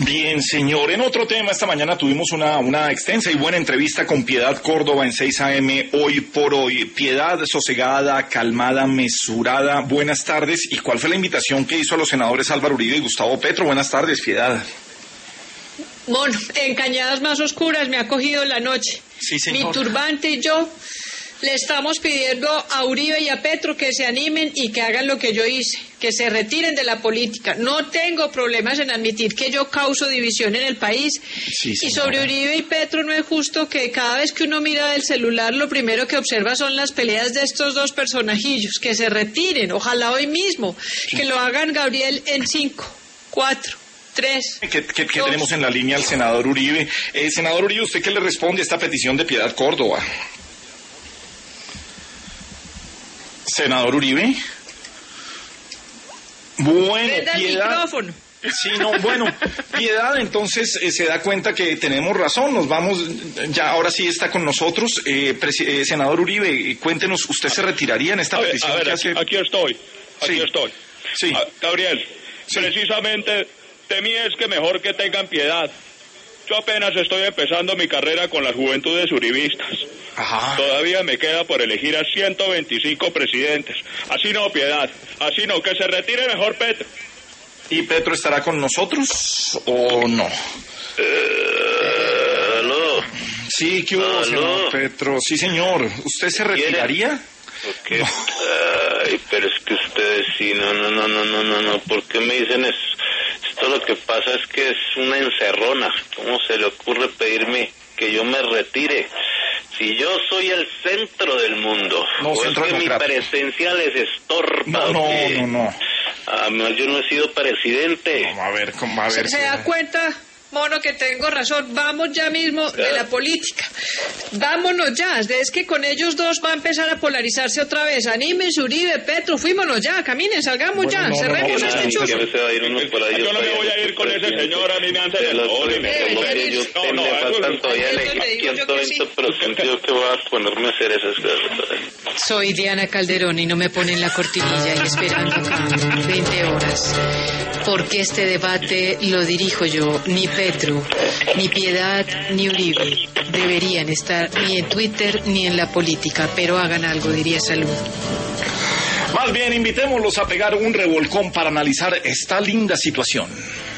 Bien, señor. En otro tema, esta mañana tuvimos una extensa y buena entrevista con Piedad Córdoba en 6 AM, Hoy por Hoy. Piedad, sosegada, calmada, mesurada. Buenas tardes. ¿Y cuál fue la invitación que hizo a los senadores Álvaro Uribe y Gustavo Petro? Buenas tardes, Piedad. Bueno, en Cañadas Más Oscuras me ha cogido la noche. Sí, señor. Mi turbante y yo le estamos pidiendo a Uribe y a Petro que se animen y que hagan lo que yo hice, que se retiren de la política. No tengo problemas en admitir que yo causo división en el país. Sí, y sobre Uribe y Petro no es justo que cada vez que uno mira del celular lo primero que observa son las peleas de estos dos personajillos. Que se retiren, ojalá hoy mismo, sí. Que lo hagan, Gabriel, en 5, 4, 3. ¿Qué tenemos en la línea al senador Uribe? Senador Uribe, ¿usted qué le responde a esta petición de Piedad Córdoba? Senador Uribe. Bueno, Prenda el micrófono. Sí, no, bueno, Piedad, entonces se da cuenta que tenemos razón, nos vamos, ya ahora sí está con nosotros. Senador Uribe, cuéntenos, ¿usted se retiraría en esta petición? A ver, que hace... aquí estoy. Sí. Gabriel, sí. Precisamente de mí es que mejor que tengan piedad. Yo apenas estoy empezando mi carrera con las juventudes uribistas. Ajá. Todavía me queda por elegir a 125 presidentes. Así no, Piedad. Así no, que se retire mejor Petro. ¿Y Petro estará con nosotros o no? ¿Aló? Sí, ¿qué hubo, señor Petro? Sí, señor. ¿Usted se retiraría? Okay. No. Ay, pero es que ustedes sí, no. ¿Por qué me dicen eso? Esto lo que pasa es que es una encerrona. ¿Cómo se le ocurre pedirme que yo me retire? Si yo soy el centro del mundo, no, es que mi presencia les estorba. No. Yo no he sido presidente. A ver. ¿Se da cuenta, mono, que tengo razón? Vamos ya mismo de la política. Vámonos ya. Es que con ellos dos va a empezar a polarizarse otra vez. Anímense, Uribe, Petro, fuímonos ya. Caminen, salgamos ya. Cerremos este chuzo. Yo no me voy a ir con ese señor. A mí me han que voy a ponerme a hacer esas cosas. Soy Diana Calderón y no me ponen la cortinilla y esperando acá 20 horas. Porque este debate lo dirijo yo. Ni Petro, ni Piedad, ni Uribe deberían estar ni en Twitter ni en la política, pero hagan algo, diría Salud. Más bien, invitémoslos a pegar un revolcón para analizar esta linda situación.